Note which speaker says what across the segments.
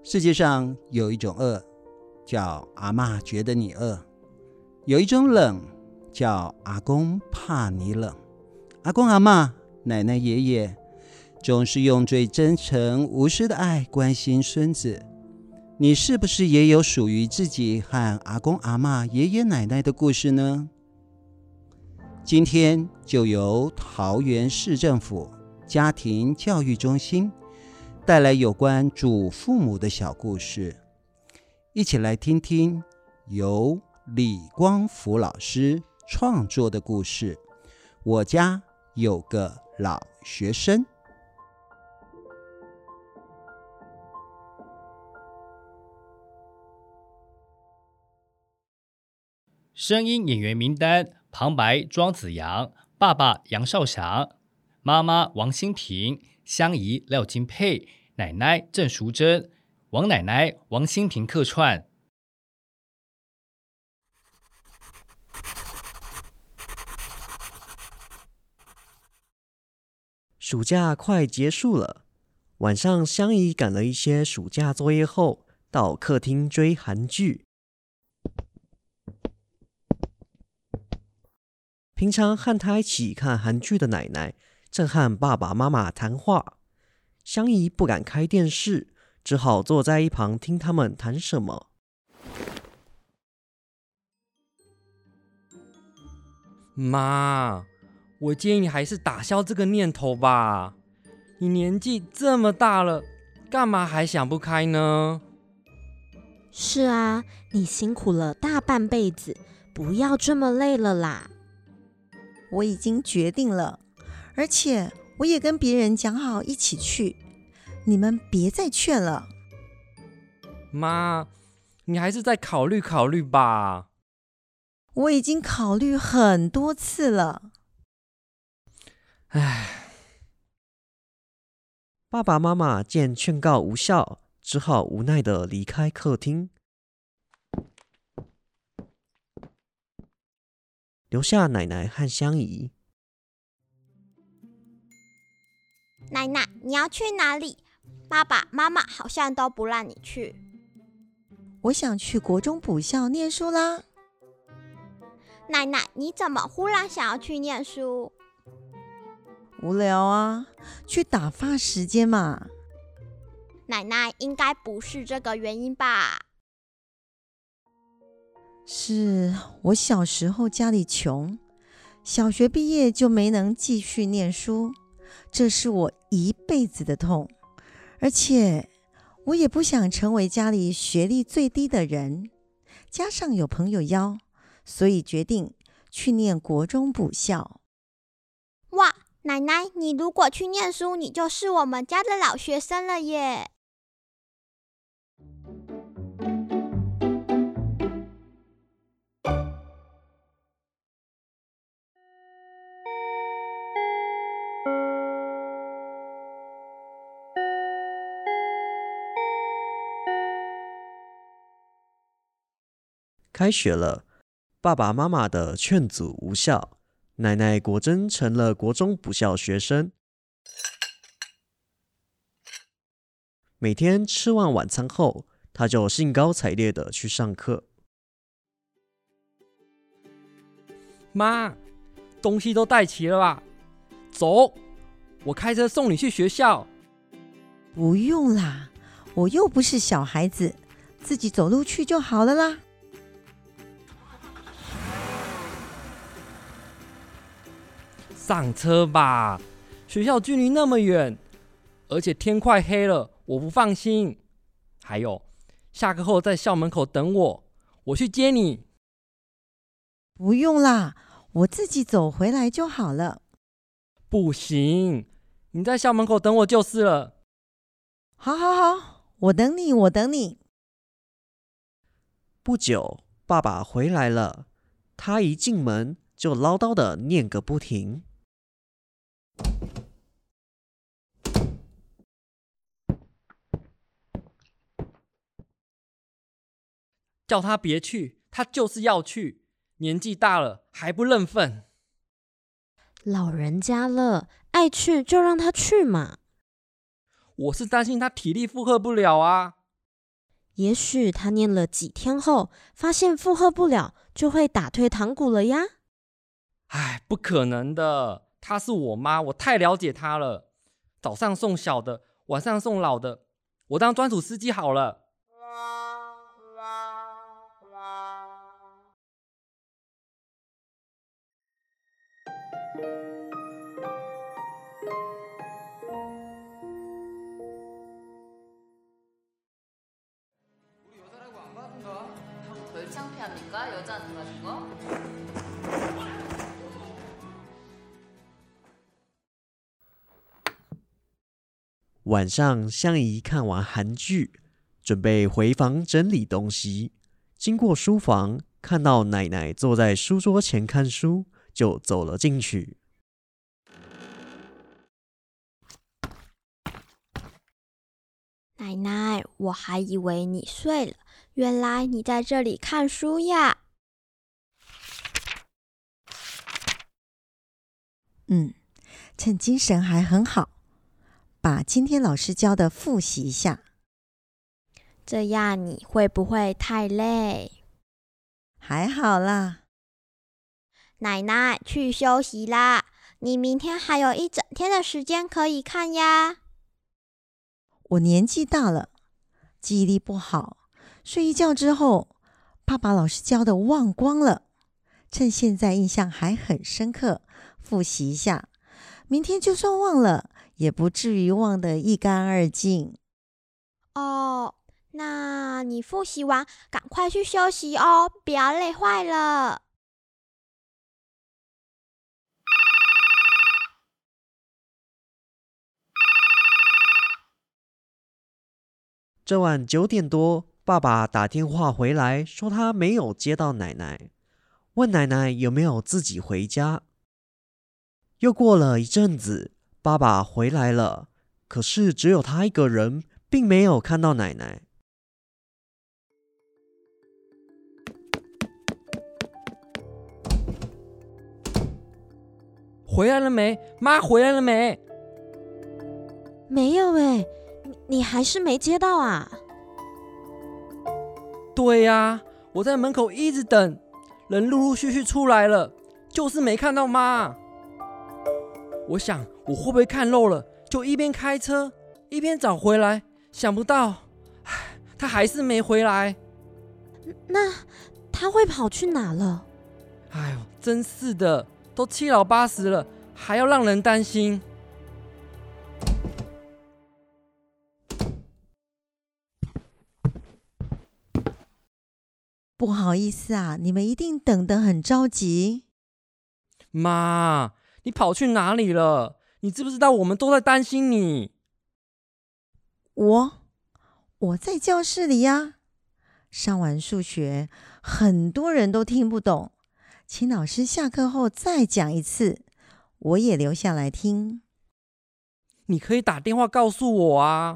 Speaker 1: 世界上有一种饿，叫阿嬷觉得你饿；有一种冷，叫阿公怕你冷。阿公阿嬷、奶奶爷爷总是用最真诚无私的爱关心孙子。你是不是也有属于自己和阿公阿嬷、爷爷奶奶的故事呢？今天就由桃园市政府家庭教育中心带来有关祖父母的小故事，一起来听听由李光福老师创作的故事。我家有个老学生。
Speaker 2: 声音演员名单：旁白庄子阳，爸爸杨少祥，妈妈王馨平，香姨廖金佩，奶奶郑淑珍，王奶奶王馨平客串。
Speaker 3: 暑假快结束了，晚上香姨赶了一些暑假作业后，到客厅追韩剧。平常和他一起看韩剧的奶奶正和爸爸妈妈谈话，香姨不敢开电视，只好坐在一旁听他们谈什么。
Speaker 4: 妈，我建议你还是打消这个念头吧。你年纪这么大了，干嘛还想不开呢？
Speaker 5: 是啊，你辛苦了大半辈子，不要这么累了啦。
Speaker 6: 我已经决定了，而且我也跟别人讲好一起去，你们别再劝了。
Speaker 4: 妈，你还是再考虑考虑吧。
Speaker 6: 我已经考虑很多次了。
Speaker 4: 唉，
Speaker 3: 爸爸妈妈见劝告无效，只好无奈地离开客厅，留下奶奶和香姨。
Speaker 7: 奶奶，你要去哪里？爸爸妈妈好像都不让你去。
Speaker 6: 我想去国中补校念书啦。
Speaker 7: 奶奶，你怎么忽然想要去念书？
Speaker 6: 无聊啊，去打发时间嘛。
Speaker 7: 奶奶，应该不是这个原因吧？
Speaker 6: 是我小时候家里穷，小学毕业就没能继续念书，这是我一辈子的痛。而且我也不想成为家里学历最低的人，加上有朋友邀，所以决定去念国中补校。
Speaker 7: 哇，奶奶，你如果去念书，你就是我们家的老学生了耶！
Speaker 3: 开学了，爸爸妈妈的劝阻无效，奶奶果真成了国中补校学生。每天吃完晚餐后，她就兴高采烈地去上课。
Speaker 4: 妈，东西都带齐了吧？走，我开车送你去学校。
Speaker 6: 不用啦，我又不是小孩子，自己走路去就好了啦。
Speaker 4: 上车吧，学校距离那么远，而且天快黑了，我不放心。还有，下课后在校门口等我，我去接你。
Speaker 6: 不用啦，我自己走回来就好了。
Speaker 4: 不行，你在校门口等我就是了。
Speaker 6: 好好好，我等你，我等你。
Speaker 3: 不久，爸爸回来了，他一进门就唠叨地念个不停。
Speaker 4: 叫他别去，他就是要去。年纪大了还不认份。
Speaker 5: 老人家了，爱去就让他去嘛。
Speaker 4: 我是担心他体力负荷不了啊。
Speaker 5: 也许他念了几天后，发现负荷不了，就会打退堂鼓了呀。
Speaker 4: 哎，不可能的，她是我妈，我太了解她了。早上送小的，晚上送老的，我当专属司机好了。
Speaker 8: 덜 창피합니까? 여자한테 가진 거?
Speaker 3: 晚上，香姨看完韩剧，准备回房整理东西。经过书房，看到奶奶坐在书桌前看书，就走了进去。
Speaker 7: 奶奶，我还以为你睡了，原来你在这里看书呀。
Speaker 6: 趁精神还很好，把今天老师教的复习一下。
Speaker 7: 这样你会不会太累？
Speaker 6: 还好啦。
Speaker 7: 奶奶，去休息啦，你明天还有一整天的时间可以看呀。
Speaker 6: 我年纪大了，记忆力不好，睡一觉之后，怕把老师教的忘光了。趁现在印象还很深刻，复习一下，明天就算忘了，也不至于忘得一干二净。
Speaker 7: 哦，那你复习完赶快去休息哦，不要累坏了。
Speaker 3: 这晚9点多，爸爸打电话回来，说他没有接到奶奶，问奶奶有没有自己回家。又过了一阵子，爸爸回来了，可是只有他一个人，并没有看到奶奶。
Speaker 4: 回来了没？妈回来了没？
Speaker 5: 没有欸，你还是没接到啊？
Speaker 4: 对呀，我在门口一直等，人陆陆续续出来了，就是没看到妈。我想我会不会看漏了，就一边开车一边找回来，想不到，她还是没回来。
Speaker 5: 那他会跑去哪了？
Speaker 4: 哎呦，真是的，都7老8十了，还要让人担心。
Speaker 6: 不好意思啊，你们一定等得很着急。
Speaker 4: 妈，你跑去哪里了？你知不知道我们都在担心你？
Speaker 6: 我在教室里呀。上完数学，很多人都听不懂，请老师下课后再讲一次，我也留下来听。
Speaker 4: 你可以打电话告诉我啊。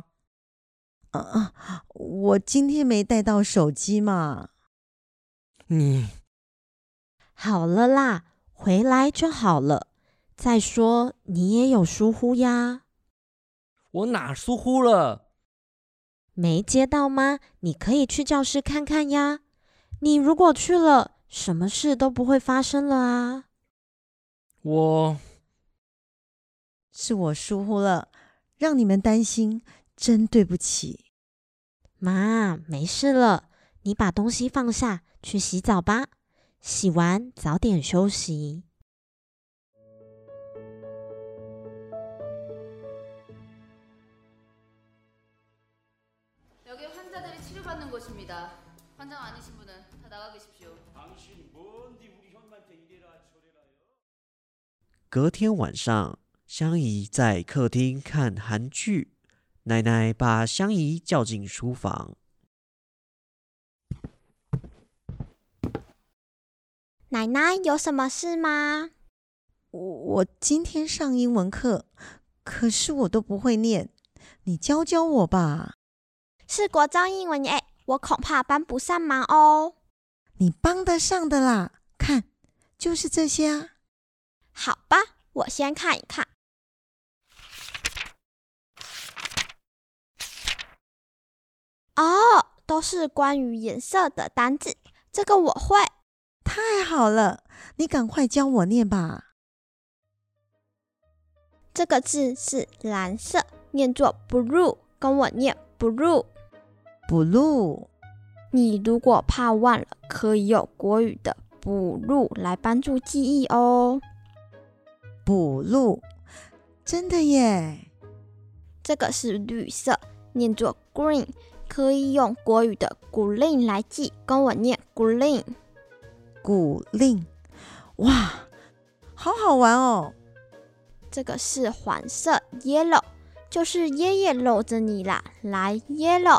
Speaker 6: 我今天没带到手机嘛。
Speaker 4: 你
Speaker 5: 好了啦，回来就好了。再说你也有疏忽呀。
Speaker 4: 我哪疏忽了？
Speaker 5: 没接到吗？你可以去教室看看呀。你如果去了，什么事都不会发生了啊。
Speaker 6: 是我疏忽了，让你们担心，真对不起。
Speaker 5: 妈，没事了，你把东西放下，去洗澡吧。洗完早点休息。
Speaker 8: 여기 환자들이 치료받는 곳입니다. 환자 아니신 분은 다 나가 계십시오.
Speaker 3: 隔天晚上，香姨在客厅看韩剧，奶奶把香姨叫进书房。
Speaker 7: 奶奶，有什么事吗？
Speaker 6: 我今天上英文课，可是我都不会念，你教教我吧。
Speaker 7: 是国中英文耶，我恐怕帮不上忙哦。
Speaker 6: 你帮得上的啦，看，就是这些啊。
Speaker 7: 好吧，我先看一看。哦， 都是关于颜色的单字，这个我会。
Speaker 6: 太好了，你赶快教我念吧。
Speaker 7: 这个字是蓝色，念作 blue， 跟我念 blue。blue。你如果怕忘了，可以用国语的补录来帮助记忆哦。
Speaker 6: 补录，真的耶。
Speaker 7: 这个是绿色，念作 green， 可以用国语的 green 来记，跟我念 green。
Speaker 6: 古令，哇，好好玩哦。
Speaker 7: 这个是黄色 yellow， 就是爷爷搂着你啦，来 yellow。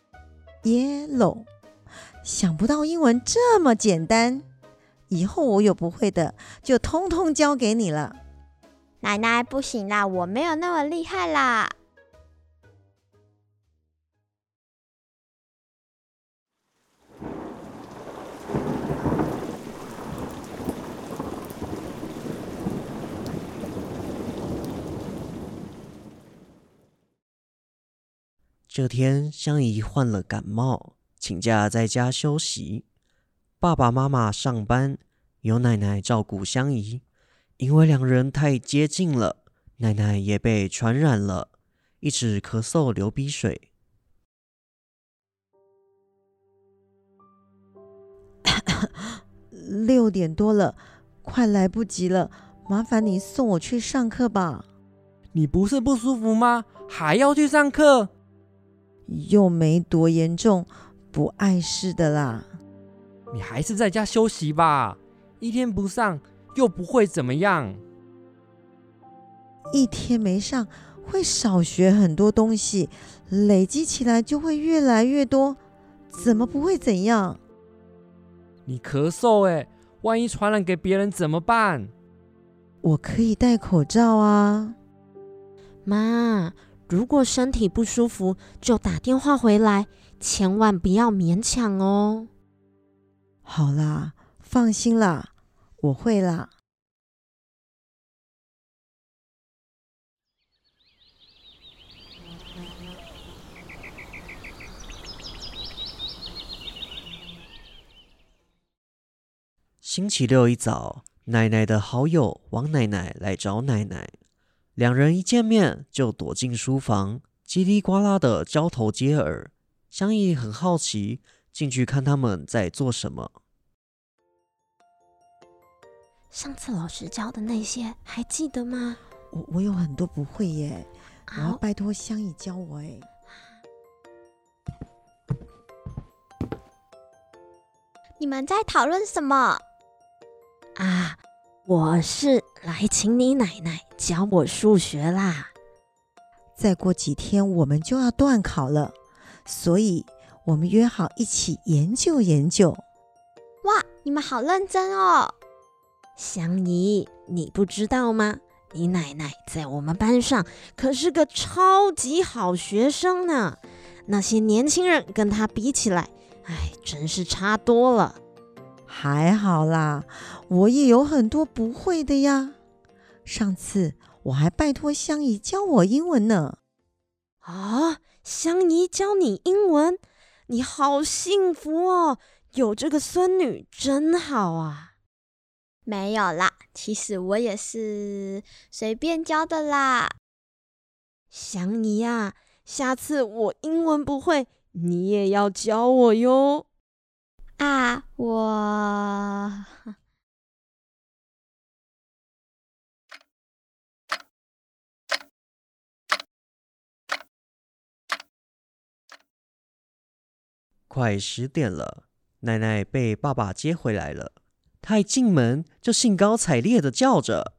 Speaker 6: 想不到英文这么简单，以后我有不会的就通通交给你了。
Speaker 7: 奶奶不行啦，我没有那么厉害啦。
Speaker 3: 这天，香姨患了感冒，请假在家休息。爸爸妈妈上班，由奶奶照顾香姨。因为两人太接近了，奶奶也被传染了，一直咳嗽流鼻水。
Speaker 6: 6点多了，快来不及了，麻烦你送我去上课吧。
Speaker 4: 你不是不舒服吗？还要去上课？
Speaker 6: 又没多严重，不碍事的啦。
Speaker 4: 你还是在家休息吧，一天不上又不会怎么样。
Speaker 6: 一天没上会少学很多东西，累积起来就会越来越多，怎么不会怎样？
Speaker 4: 你咳嗽万一传染给别人怎么办？
Speaker 6: 我可以戴口罩啊。
Speaker 5: 妈，如果身体不舒服就打电话回来，千万不要勉强哦。
Speaker 6: 好啦，放心啦，我会啦。
Speaker 3: 星期六一早，奶奶的好友王奶奶来找奶奶，两人一见面就躲进书房，叽里呱啦的交头接耳。香姨很好奇，进去看他们在做什么。
Speaker 5: 上次老师教的那些还记得吗？
Speaker 6: 我有很多不会耶，我要
Speaker 5: 好，
Speaker 6: 拜托香姨教我耶。
Speaker 7: 你们在讨论什么？
Speaker 5: 啊，我是来请你奶奶教我数学啦。
Speaker 6: 再过几天我们就要段考了，所以我们约好一起研究研究。
Speaker 7: 哇，你们好认真哦！
Speaker 5: 香姨，你不知道吗？你奶奶在我们班上可是个超级好学生呢。那些年轻人跟她比起来，真是差多了。
Speaker 6: 还好啦，我也有很多不会的呀。上次我还拜托香姨教我英文呢。
Speaker 5: 啊，香姨教你英文，你好幸福哦，有这个孙女真好啊。
Speaker 7: 没有啦，其实我也是随便教的啦。
Speaker 5: 香姨啊，下次我英文不会，你也要教我哟。
Speaker 7: 啊，我
Speaker 3: 快10点了，奶奶被爸爸接回来了。她一进门就兴高采烈的叫着：“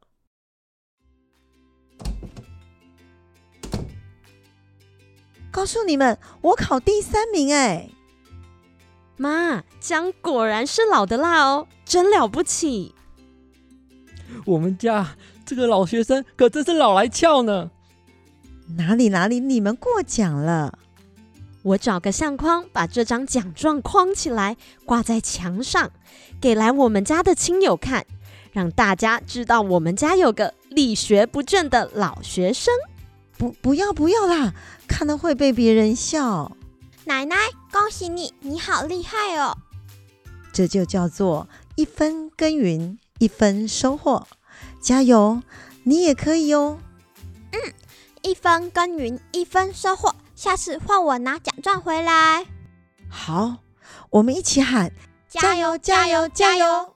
Speaker 6: 告诉你们，我考第3名哎！
Speaker 5: 妈，姜果然是老的辣哦，真了不起。
Speaker 4: 我们家这个老学生可真是老来俏呢。
Speaker 6: 哪里，你们过奖了。
Speaker 5: 我找个相框，把这张奖状框起来，挂在墙上，给来我们家的亲友看，让大家知道我们家有个力学不倦的老学生。
Speaker 6: 不要啦，看了会被别人笑。
Speaker 7: 奶奶，恭喜你，你好厉害哦！
Speaker 6: 这就叫做一分耕耘一分收获，加油，你也可以哦。
Speaker 7: 一分耕耘一分收获，下次换我拿奖状回来。
Speaker 6: 好，我们一起喊
Speaker 7: 加油加油加油！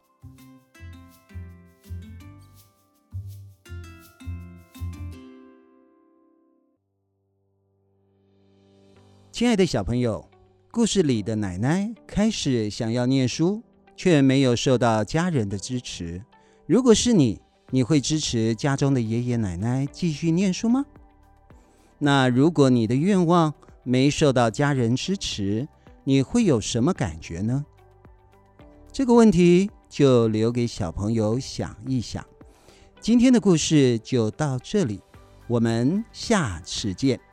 Speaker 1: 亲爱的小朋友，故事里的奶奶开始想要念书，却没有受到家人的支持。如果是你，你会支持家中的爷爷奶奶继续念书吗？那如果你的愿望没受到家人支持，你会有什么感觉呢？这个问题就留给小朋友想一想。今天的故事就到这里，我们下次见。